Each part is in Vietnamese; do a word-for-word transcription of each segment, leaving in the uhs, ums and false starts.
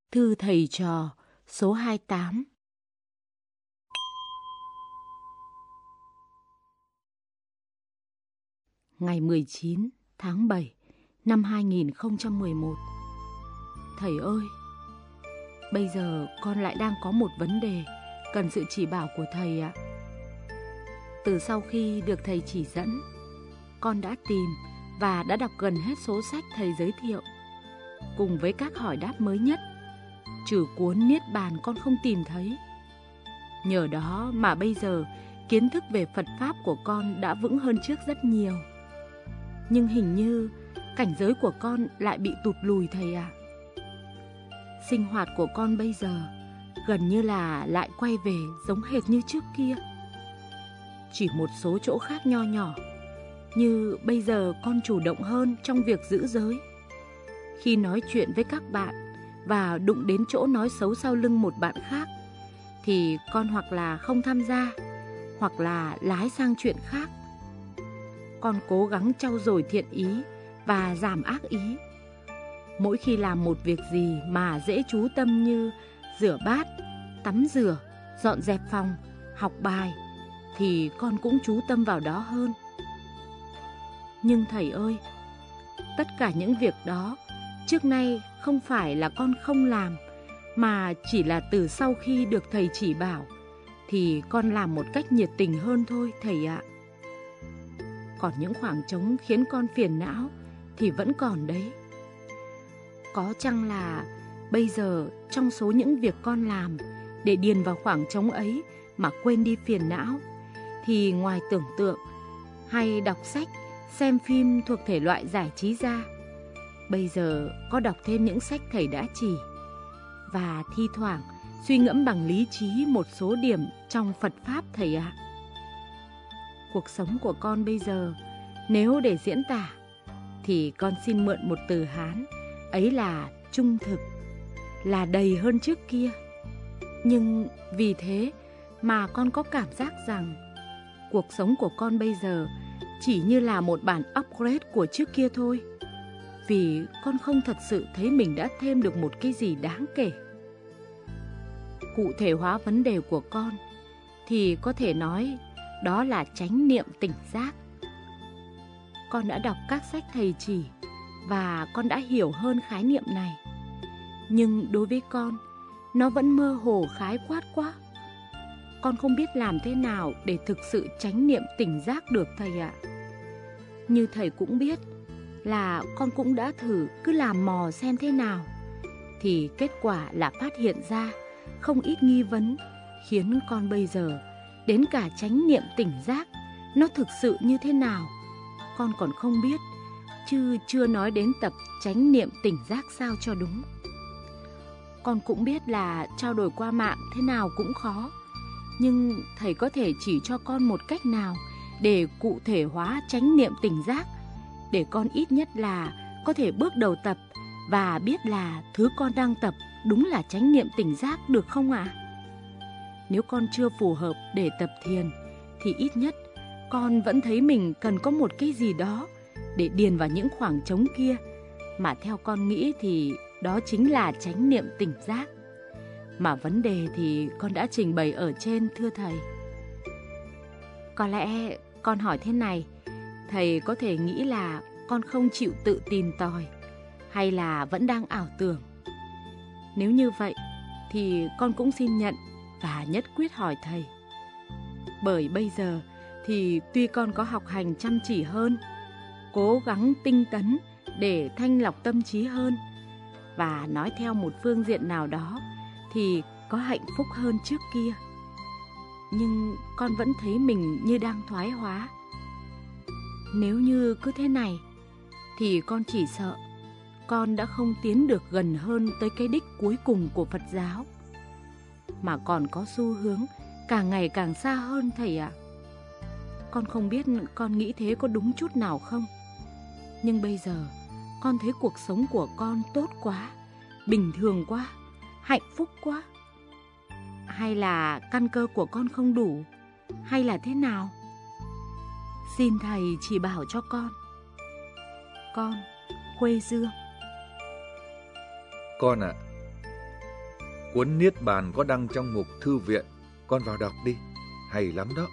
Thư thầy trò số hai mươi tám. Ngày mười chín tháng bảy năm hai nghìn không trăm mười một. Thầy ơi, bây giờ con lại đang có một vấn đề cần sự chỉ bảo của thầy ạ. Từ sau khi được thầy chỉ dẫn, con đã tìm và đã đọc gần hết số sách thầy giới thiệu, cùng với các hỏi đáp mới nhất. Trừ cuốn Niết Bàn con không tìm thấy. Nhờ đó mà bây giờ kiến thức về Phật Pháp của con đã vững hơn trước rất nhiều. Nhưng hình như cảnh giới của con lại bị tụt lùi thầy ạ. Sinh hoạt của con bây giờ gần như là lại quay về giống hệt như trước kia. Chỉ một số chỗ khác nho nhỏ, như bây giờ con chủ động hơn trong việc giữ giới. Khi nói chuyện với các bạn và đụng đến chỗ nói xấu sau lưng một bạn khác, thì con hoặc là không tham gia, hoặc là lái sang chuyện khác. Con cố gắng trau dồi thiện ý và giảm ác ý. Mỗi khi làm một việc gì mà dễ chú tâm như rửa bát, tắm rửa, dọn dẹp phòng, học bài, thì con cũng chú tâm vào đó hơn. Nhưng thầy ơi, tất cả những việc đó trước nay không phải là con không làm, mà chỉ là từ sau khi được thầy chỉ bảo thì con làm một cách nhiệt tình hơn thôi thầy ạ. Còn những khoảng trống khiến con phiền não thì vẫn còn đấy. Có chăng là bây giờ trong số những việc con làm để điền vào khoảng trống ấy mà quên đi phiền não, thì ngoài tưởng tượng hay đọc sách, xem phim thuộc thể loại giải trí ra, bây giờ có đọc thêm những sách thầy đã chỉ, và thi thoảng suy ngẫm bằng lý trí một số điểm trong Phật Pháp thầy ạ. Cuộc sống của con bây giờ, nếu để diễn tả, thì con xin mượn một từ Hán, ấy là trung thực, là đầy hơn trước kia. Nhưng vì thế mà con có cảm giác rằng cuộc sống của con bây giờ chỉ như là một bản upgrade của trước kia thôi. Vì con không thật sự thấy mình đã thêm được một cái gì đáng kể. Cụ thể hóa vấn đề của con thì có thể nói đó là chánh niệm tỉnh giác. Con đã đọc các sách thầy chỉ và con đã hiểu hơn khái niệm này. Nhưng đối với con, nó vẫn mơ hồ khái quát quá. Con không biết làm thế nào để thực sự chánh niệm tỉnh giác được thầy ạ. Như thầy cũng biết là con cũng đã thử cứ làm mò xem thế nào, thì kết quả là phát hiện ra không ít nghi vấn, khiến con bây giờ đến cả chánh niệm tỉnh giác nó thực sự như thế nào con còn không biết, chứ chưa nói đến tập chánh niệm tỉnh giác sao cho đúng. Con cũng biết là trao đổi qua mạng thế nào cũng khó, nhưng thầy có thể chỉ cho con một cách nào để cụ thể hóa chánh niệm tỉnh giác, để con ít nhất là có thể bước đầu tập và biết là thứ con đang tập đúng là chánh niệm tỉnh giác được không ạ? Nếu con chưa phù hợp để tập thiền, thì ít nhất con vẫn thấy mình cần có một cái gì đó để điền vào những khoảng trống kia, mà theo con nghĩ thì đó chính là chánh niệm tỉnh giác. Mà vấn đề thì con đã trình bày ở trên thưa thầy. Có lẽ con hỏi thế này, thầy có thể nghĩ là con không chịu tự tìm tòi, hay là vẫn đang ảo tưởng. Nếu như vậy thì con cũng xin nhận và nhất quyết hỏi thầy. Bởi bây giờ thì tuy con có học hành chăm chỉ hơn, cố gắng tinh tấn để thanh lọc tâm trí hơn, và nói theo một phương diện nào đó thì có hạnh phúc hơn trước kia, nhưng con vẫn thấy mình như đang thoái hóa. Nếu như cứ thế này thì con chỉ sợ con đã không tiến được gần hơn tới cái đích cuối cùng của Phật giáo, mà còn có xu hướng càng ngày càng xa hơn thầy ạ. Con không biết con nghĩ thế có đúng chút nào không, nhưng bây giờ con thấy cuộc sống của con tốt quá, bình thường quá, hạnh phúc quá. Hay là căn cơ của con không đủ, hay là thế nào? Xin thầy chỉ bảo cho con. Con, Khuê Dương. Con ạ, Cuốn Niết Bàn có đăng trong mục thư viện, con vào đọc đi, hay lắm đó.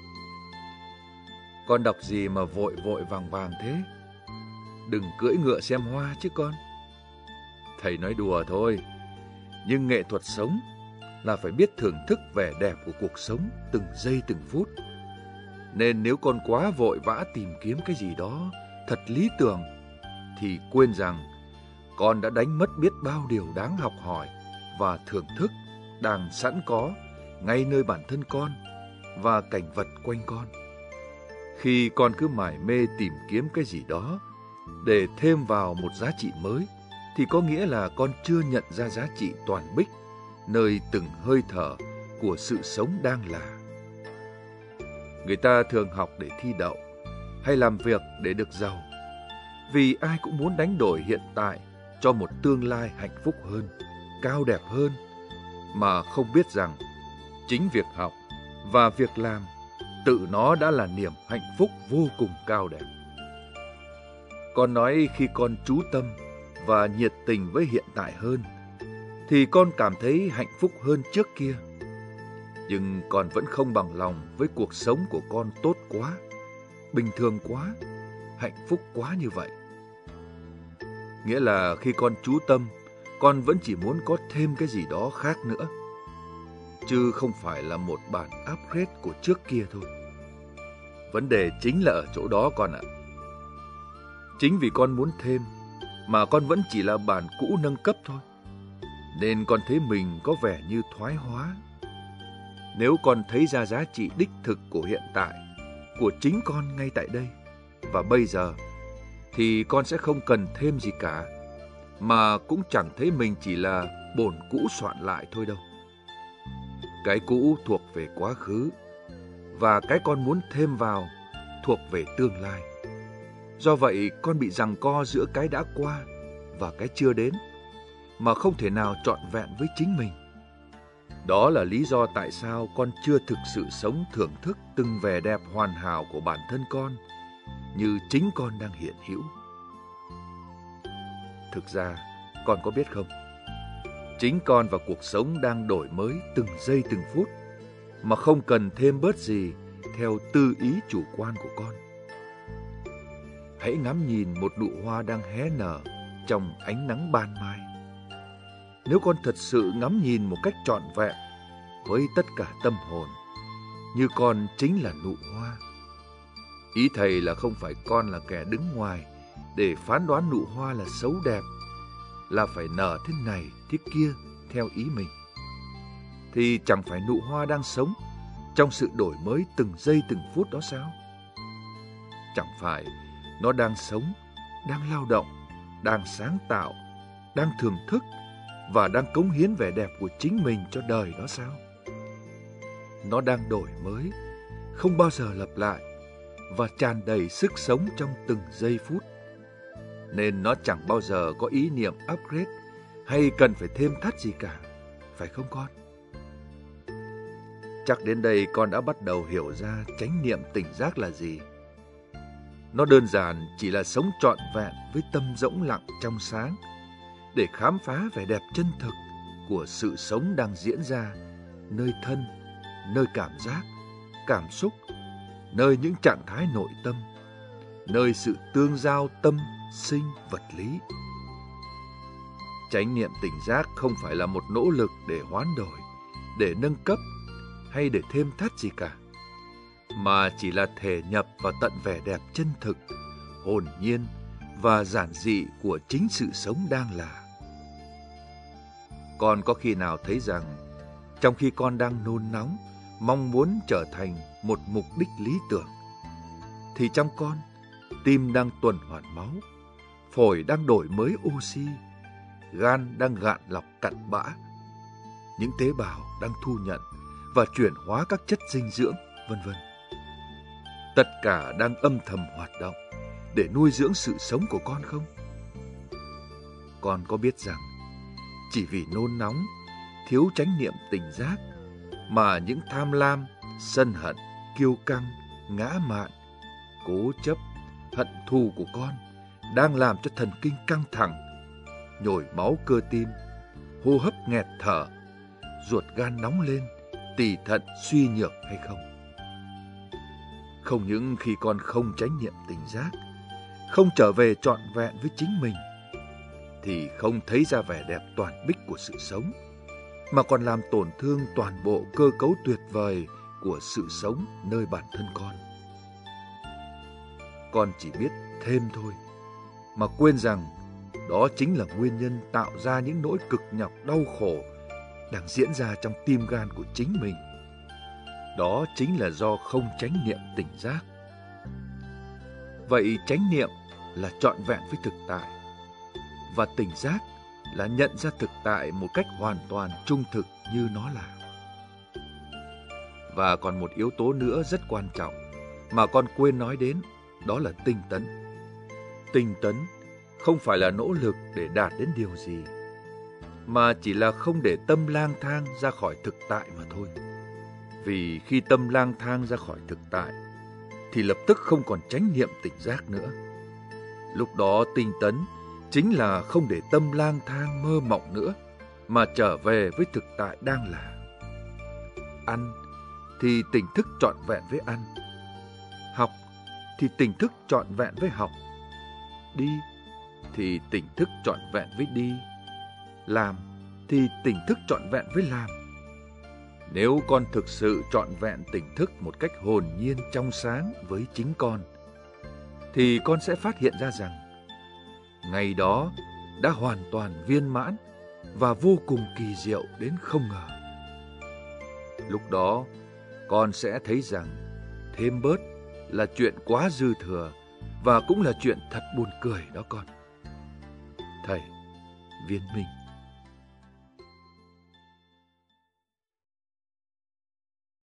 Con đọc gì mà vội vội vàng vàng thế? Đừng cưỡi ngựa xem hoa chứ con. Thầy nói đùa thôi, nhưng nghệ thuật sống là phải biết thưởng thức vẻ đẹp của cuộc sống từng giây từng phút. Nên nếu con quá vội vã tìm kiếm cái gì đó thật lý tưởng, thì quên rằng con đã đánh mất biết bao điều đáng học hỏi và thưởng thức đang sẵn có ngay nơi bản thân con và cảnh vật quanh con. Khi con cứ mải mê tìm kiếm cái gì đó để thêm vào một giá trị mới, thì có nghĩa là con chưa nhận ra giá trị toàn bích nơi từng hơi thở của sự sống đang là. Người ta thường học để thi đậu hay làm việc để được giàu, vì ai cũng muốn đánh đổi hiện tại cho một tương lai hạnh phúc hơn, cao đẹp hơn, mà không biết rằng chính việc học và việc làm tự nó đã là niềm hạnh phúc vô cùng cao đẹp. Con nói khi con chú tâm và nhiệt tình với hiện tại hơn, thì con cảm thấy hạnh phúc hơn trước kia. Nhưng con vẫn không bằng lòng với cuộc sống của con tốt quá, bình thường quá, hạnh phúc quá như vậy. Nghĩa là khi con chú tâm, con vẫn chỉ muốn có thêm cái gì đó khác nữa, chứ không phải là một bản upgrade của trước kia thôi. Vấn đề chính là ở chỗ đó con ạ. Chính vì con muốn thêm mà con vẫn chỉ là bản cũ nâng cấp thôi, nên con thấy mình có vẻ như thoái hóa. Nếu con thấy ra giá trị đích thực của hiện tại, của chính con ngay tại đây và bây giờ, thì con sẽ không cần thêm gì cả, mà cũng chẳng thấy mình chỉ là bổn cũ soạn lại thôi đâu. Cái cũ thuộc về quá khứ, và cái con muốn thêm vào thuộc về tương lai. Do vậy, con bị giằng co giữa cái đã qua và cái chưa đến, mà không thể nào trọn vẹn với chính mình. Đó là lý do tại sao con chưa thực sự sống thưởng thức từng vẻ đẹp hoàn hảo của bản thân con, như chính con đang hiện hữu. Thực ra, con có biết không? Chính con và cuộc sống đang đổi mới từng giây từng phút, mà không cần thêm bớt gì theo tư ý chủ quan của con. Hãy ngắm nhìn một nụ hoa đang hé nở trong ánh nắng ban mai. Nếu con thật sự ngắm nhìn một cách trọn vẹn với tất cả tâm hồn, như con chính là nụ hoa. Ý thầy là không phải con là kẻ đứng ngoài để phán đoán nụ hoa là xấu đẹp, là phải nở thế này thế kia theo ý mình. Thì chẳng phải nụ hoa đang sống trong sự đổi mới từng giây từng phút đó sao? Chẳng phải nó đang sống, đang lao động, đang sáng tạo, đang thưởng thức và đang cống hiến vẻ đẹp của chính mình cho đời đó sao? Nó đang đổi mới, không bao giờ lặp lại, và tràn đầy sức sống trong từng giây phút. Nên nó chẳng bao giờ có ý niệm upgrade hay cần phải thêm thắt gì cả, phải không con? Chắc đến đây con đã bắt đầu hiểu ra chánh niệm tỉnh giác là gì. Nó đơn giản chỉ là sống trọn vẹn với tâm rỗng lặng trong sáng, để khám phá vẻ đẹp chân thực của sự sống đang diễn ra nơi thân, nơi cảm giác, cảm xúc, nơi những trạng thái nội tâm, nơi sự tương giao tâm, sinh, vật lý. Chánh niệm tỉnh giác không phải là một nỗ lực để hoán đổi, để nâng cấp hay để thêm thắt gì cả, mà chỉ là thể nhập vào tận vẻ đẹp chân thực, hồn nhiên và giản dị của chính sự sống đang là. Con có khi nào thấy rằng, trong khi con đang nôn nóng, mong muốn trở thành một mục đích lý tưởng, thì trong con, tim đang tuần hoàn máu, phổi đang đổi mới oxy, gan đang gạn lọc cặn bã, những tế bào đang thu nhận và chuyển hóa các chất dinh dưỡng, vân vân. Tất cả đang âm thầm hoạt động để nuôi dưỡng sự sống của con không? Con có biết rằng, chỉ vì nôn nóng, thiếu chánh niệm tỉnh giác, mà những tham lam, sân hận, kiêu căng, ngã mạn, cố chấp, hận thù của con đang làm cho thần kinh căng thẳng, nhồi máu cơ tim, hô hấp nghẹt thở, ruột gan nóng lên, tỳ thận suy nhược hay không? Không những khi con không chánh niệm tỉnh giác, không trở về trọn vẹn với chính mình, thì không thấy ra vẻ đẹp toàn bích của sự sống, mà còn làm tổn thương toàn bộ cơ cấu tuyệt vời của sự sống nơi bản thân con. Con chỉ biết thêm thôi, mà quên rằng đó chính là nguyên nhân tạo ra những nỗi cực nhọc đau khổ đang diễn ra trong tim gan của chính mình. Đó chính là do không chánh niệm tỉnh giác. Vậy chánh niệm là trọn vẹn với thực tại, và tỉnh giác là nhận ra thực tại một cách hoàn toàn trung thực như nó là. Và còn một yếu tố nữa rất quan trọng mà con quên nói đến, đó là tinh tấn. Tinh tấn không phải là nỗ lực để đạt đến điều gì, mà chỉ là không để tâm lang thang ra khỏi thực tại mà thôi. Vì khi tâm lang thang ra khỏi thực tại, thì lập tức không còn chánh niệm tỉnh giác nữa. Lúc đó tinh tấn chính là không để tâm lang thang mơ mộng nữa, mà trở về với thực tại đang là. Ăn thì tỉnh thức trọn vẹn với ăn. Học thì tỉnh thức trọn vẹn với học. Đi thì tỉnh thức trọn vẹn với đi. Làm thì tỉnh thức trọn vẹn với làm. Nếu con thực sự trọn vẹn tỉnh thức một cách hồn nhiên trong sáng với chính con, thì con sẽ phát hiện ra rằng ngày đó đã hoàn toàn viên mãn và vô cùng kỳ diệu đến không ngờ. Lúc đó con sẽ thấy rằng thêm bớt là chuyện quá dư thừa, và cũng là chuyện thật buồn cười đó con. Thầy Viên Minh.